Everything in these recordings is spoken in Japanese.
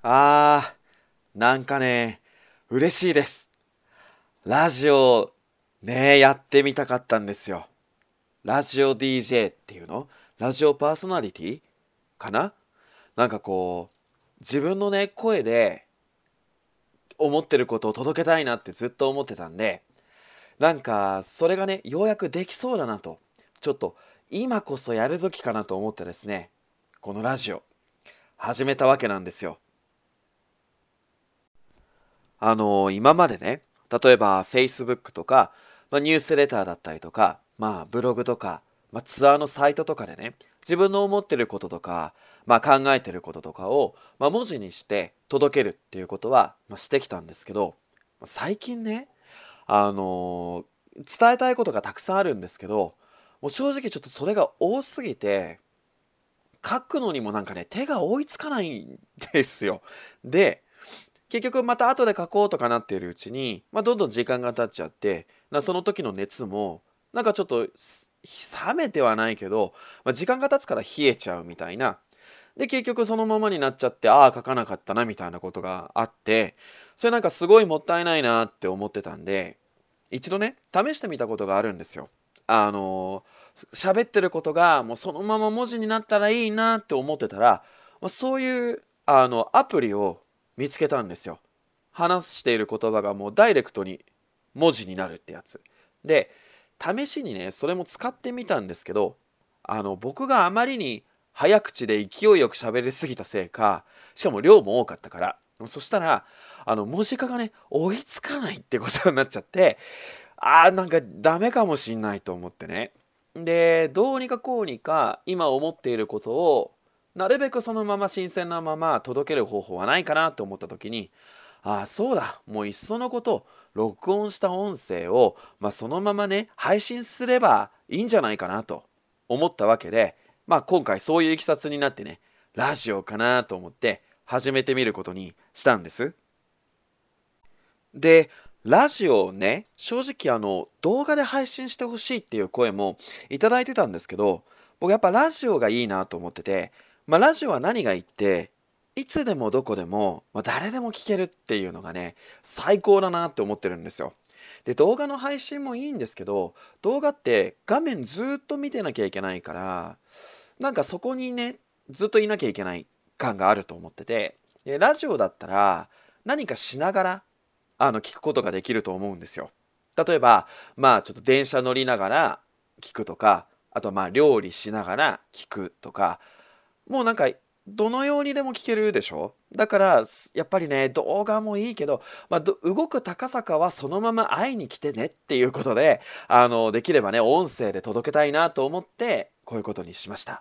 あなんかね、嬉しいです。ラジオ、ね、やってみたかったんですよ。ラジオ DJ っていうのラジオパーソナリティかな。なんかこう、自分のね、声で思ってることを届けたいなってずっと思ってたんで、なんか、それがね、ようやくできそうだなと、ちょっと、今こそやる時かなと思ってですね、このラジオ、始めたわけなんですよ。今までね、例えば Facebook とか、ニュースレターだったりとか、ブログとか、ツアーのサイトとかでね、自分の思ってることとか、考えてることとかを、文字にして届けるっていうことは、してきたんですけど、最近ね、あの伝えたいことがたくさんあるんですけど、もう正直ちょっとそれが多すぎて、書くのにもなんかね、手が追いつかないんですよ。で、結局また後で書こうとかなっているうちに、どんどん時間が経っちゃって、その時の熱も、なんかちょっと冷めてはないけど、時間が経つから冷えちゃうみたいな。で、結局そのままになっちゃって、ああ、書かなかったなみたいなことがあって、それなんかすごいもったいないなって思ってたんで、一度ね、試してみたことがあるんですよ。喋ってることがもうそのまま文字になったらいいなって思ってたら、そういうアプリを見つけたんですよ。話している言葉がもうダイレクトに文字になるってやつ。で、試しにね、それも使ってみたんですけど、僕があまりに早口で勢いよく喋りすぎたせいか、しかも量も多かったから、そしたら、文字化がね、追いつかないってことになっちゃって、なんかダメかもしんないと思ってね。で、どうにかこうにか今思っていることをなるべくそのまま新鮮なまま届ける方法はないかなと思った時に、そうだ、もういっそのこと録音した音声を、そのままね配信すればいいんじゃないかなと思ったわけで、今回そういういきさつになってね、ラジオかなと思って始めてみることにしたんです。で、ラジオをね、正直動画で配信してほしいっていう声もいただいてたんですけど、僕やっぱラジオがいいなと思ってて、ラジオは何がいいって、いつでもどこでも、誰でも聞けるっていうのがね、最高だなって思ってるんですよ。で、動画の配信もいいんですけど、動画って画面ずーっと見てなきゃいけないから、なんかそこにね、ずっといなきゃいけない感があると思ってて、で、ラジオだったら何かしながら聞くことができると思うんですよ。例えば、ちょっと電車乗りながら聞くとか、あと料理しながら聞くとか、もうなんかどのようにでも聞けるでしょ。だからやっぱりね、動画もいいけど、動く高坂はそのまま会いに来てねっていうことで、できればね、音声で届けたいなと思って、こういうことにしました。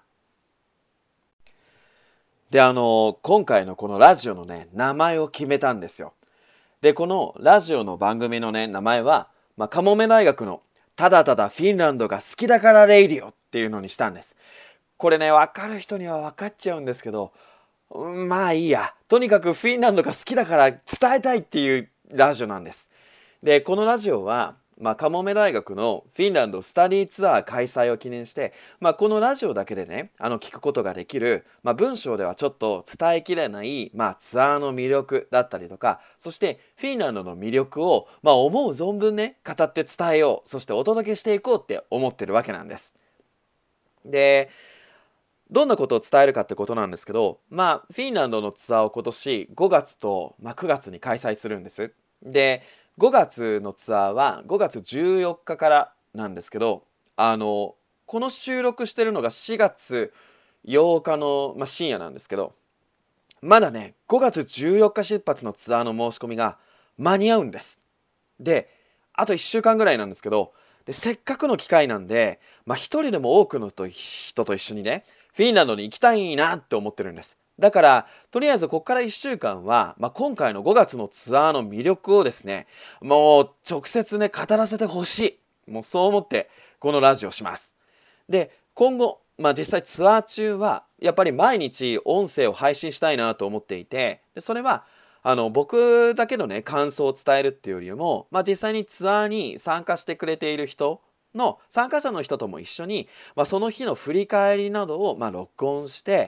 で、今回のこのラジオのね、名前を決めたんですよ。で、このラジオの番組のね、名前は、カモメ大学のただただフィンランドが好きだからレイディオっていうのにしたんです。これね、わかる人には分かっちゃうんですけど、いいや。とにかくフィンランドが好きだから伝えたいっていうラジオなんです。で、このラジオは、カモメ大学のフィンランドスタディツアー開催を記念して、このラジオだけでね、聞くことができる、文章ではちょっと伝えきれない、ツアーの魅力だったりとか、そしてフィンランドの魅力を、思う存分ね、語って伝えよう、そしてお届けしていこうって思ってるわけなんです。で、どんなことを伝えるかってことなんですけど、フィンランドのツアーを今年5月と、9月に開催するんです。で、5月のツアーは5月14日かからなんですけど、この収録してるのが4月8日の、深夜なんですけど、まだね、5月14日出発のツアーの申し込みが間に合うんです。で、あと1週間ぐらいなんですけど、でせっかくの機会なんで、一人でも多くの人と一緒にね、フィンランドに行きたいなって思ってるんです。だから、とりあえずここから1週間は、今回の5月のツアーの魅力をですね、もう直接ね、語らせてほしい。もうそう思って、このラジオします。で、今後、実際ツアー中は、やっぱり毎日音声を配信したいなと思っていて、でそれは、僕だけのね、感想を伝えるっていうよりも、実際にツアーに参加してくれている人の、参加者の人とも一緒に、その日の振り返りなどを、録音して、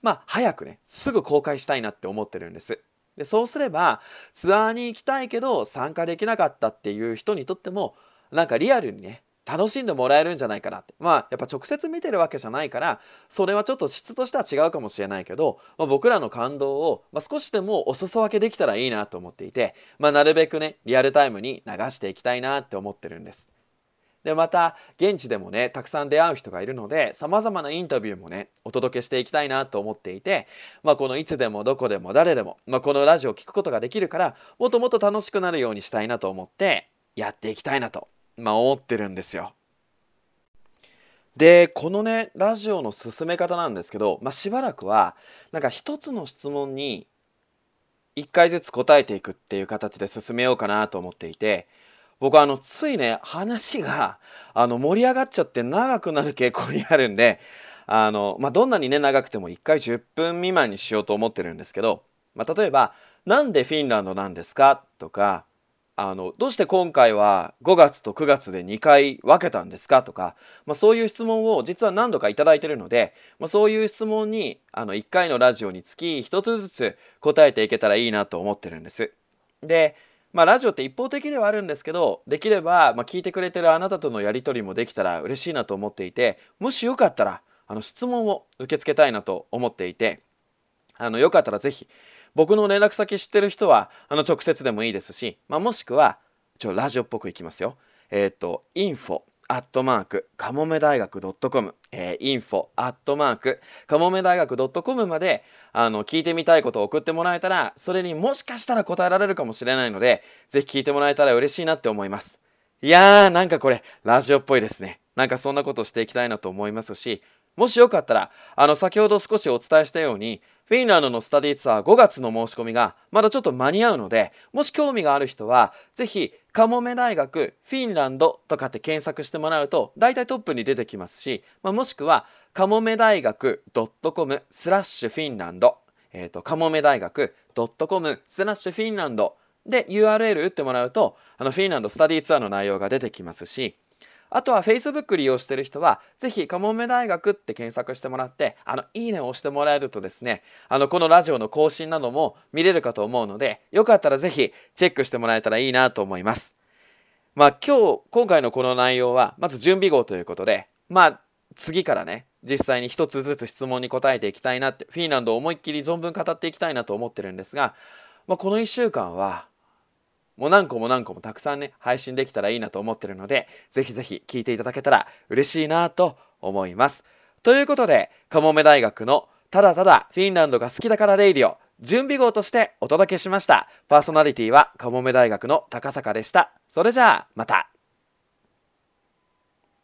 早くね、すぐ公開したいなって思ってるんです。で、そうすれば、ツアーに行きたいけど参加できなかったっていう人にとっても、なんかリアルにね、楽しんでもらえるんじゃないかなって。やっぱ直接見てるわけじゃないから、それはちょっと質としては違うかもしれないけど、僕らの感動を、少しでもお裾分けできたらいいなと思っていて、なるべくね、リアルタイムに流していきたいなって思ってるんです。で、また、現地でもね、たくさん出会う人がいるので、様々なインタビューもね、お届けしていきたいなと思っていて、このいつでもどこでも誰でも、このラジオを聞くことができるから、もっともっと楽しくなるようにしたいなと思って、やっていきたいなと、思ってるんですよ。で、このね、ラジオの進め方なんですけど、しばらくは、なんか一つの質問に一回ずつ答えていくっていう形で進めようかなと思っていて、僕はついね、話が、盛り上がっちゃって長くなる傾向にあるんで、どんなにね、長くても1回10分未満にしようと思ってるんですけど、例えば、なんでフィンランドなんですかとか、どうして今回は5月と9月で2回分けたんですかとか、そういう質問を実は何度かいただいてるので、そういう質問に、1回のラジオにつき1つずつ答えていけたらいいなと思ってるんです。で、ラジオって一方的ではあるんですけど、できれば、聞いてくれてるあなたとのやりとりもできたら嬉しいなと思っていて、もしよかったら、質問を受け付けたいなと思っていて、よかったらぜひ、僕の連絡先知ってる人は、直接でもいいですし、もしくは、ラジオっぽくいきますよ。info アットマークかもめ大学 .com info アットマークかもめ大学 .com まで聞いてみたいことを送ってもらえたら、それにもしかしたら答えられるかもしれないので、ぜひ聞いてもらえたら嬉しいなって思います。いやー、なんかこれラジオっぽいですね。なんかそんなことしていきたいなと思いますし、もしよかったら先ほど少しお伝えしたように、フィンランドのスタディツアー5月の申し込みがまだちょっと間に合うので、もし興味がある人はぜひカモメ大学フィンランドとかって検索してもらうと大体トップに出てきますし、もしくはカモメ大学 .com スラッシュフィンランドカモメ大学 .com スラッシュフィンランドで URL 打ってもらうとフィンランドスタディツアーの内容が出てきますし、あとは Facebook 利用している人は、ぜひ、かもめ大学って検索してもらって、いいねを押してもらえるとですね、このラジオの更新なども見れるかと思うので、よかったらぜひ、チェックしてもらえたらいいなと思います。今回のこの内容は、まず準備号ということで、次からね、実際に一つずつ質問に答えていきたいなって、フィンランドを思いっきり存分語っていきたいなと思ってるんですが、この1週間は、もう何個も何個もたくさんね、配信できたらいいなと思ってるので、ぜひぜひ聞いていただけたら嬉しいなと思います。ということで、かもめ大学のただただフィンランドが好きだからレイディオ、準備号としてお届けしました。パーソナリティはかもめ大学の高坂でした。それじゃあ、また。